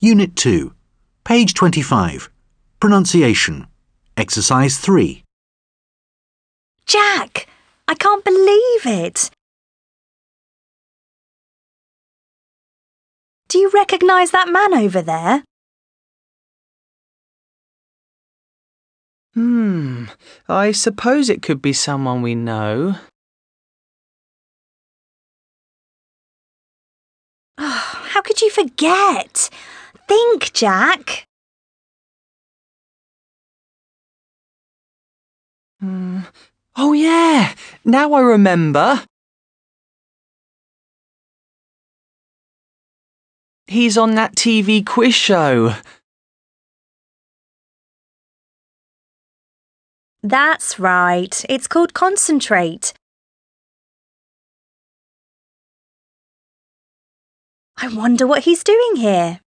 Unit 2, page 25. Pronunciation. Exercise 3. Jack, I can't believe it. Do you recognise that man over there? I suppose it could be someone we know. Oh, how could you forget? Think, Jack. Oh yeah, now I remember. He's on that TV quiz show. That's right. It's called Concentrate. I wonder what he's doing here.